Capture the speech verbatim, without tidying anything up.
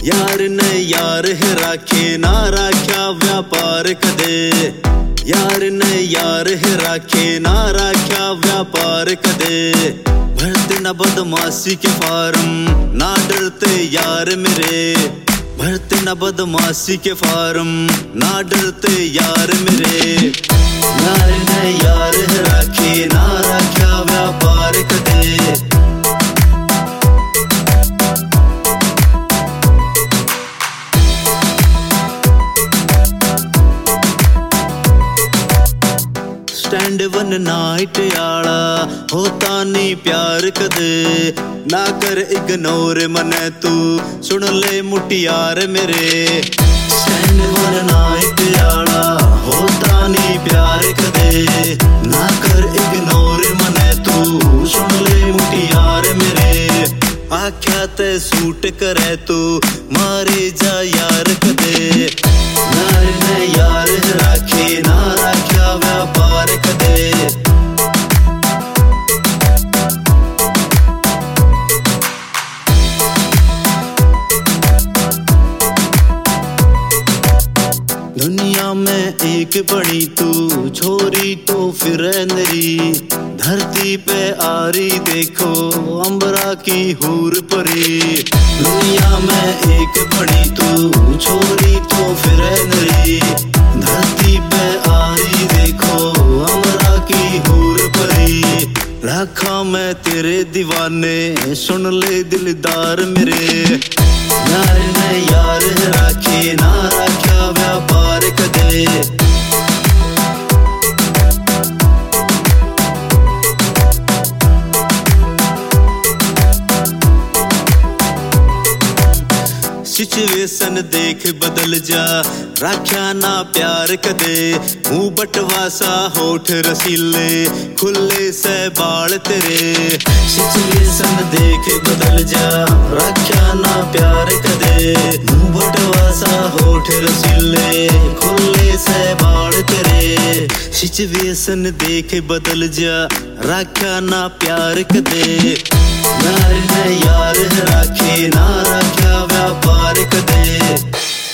यार ने यार है राखे ना राख्या व्यापार कदे। यार ने यार है राखे ना राख्या व्यापार कदे। भरते ना बदमाशी के फार्म ना डरते यार मेरे। भरते ना बदमाशी के फार्म ना डरते यार मेरे। यार ने यार है राखे ना राख्या व्यापार कदे। स्टैंड वन नाइट आला होता नहीं प्यार कदे। ना कर इग्नोर मने तू सुन ले मुटियार मेरे। स्टैंड वन नाइट आला होता नहीं प्यार कदे। ना कर इग्नोर मने तू सुन ले मुटियार मेरे। आख्या ते सूट करे तू मारे जा यार कदे। यार ने यार राखे ना राख्या व्यापार कदे। दुनिया में एक बड़ी तू छोरी तो फिर नरी। धरती पे आरी देखो अंबरा की हूर परी। दुनिया में एक बड़ी तू छोरी तो फिर नरी। धरती पे आरी देखो अंबरा की हूर परी। राखा मैं तेरे दीवाने सुन ले दिलदार मेरे। यार ने यार राखे ना राख्या व्यापार कदे। सिचुएशन देख बदल जा राख्या ना प्यार कदे। मुंह बटवासा होठ रसीले खुले से बाल तेरे। सिचुएशन देख बदल जा राख्या ना प्यार कदे। मुंह बटवासा होठ रसीले खुले से बाल तेरे। सिचुएशन देख बदल जा राख्या ना प्यार कदे। यार ने यार राखे ना राख्या व्यापार कदे।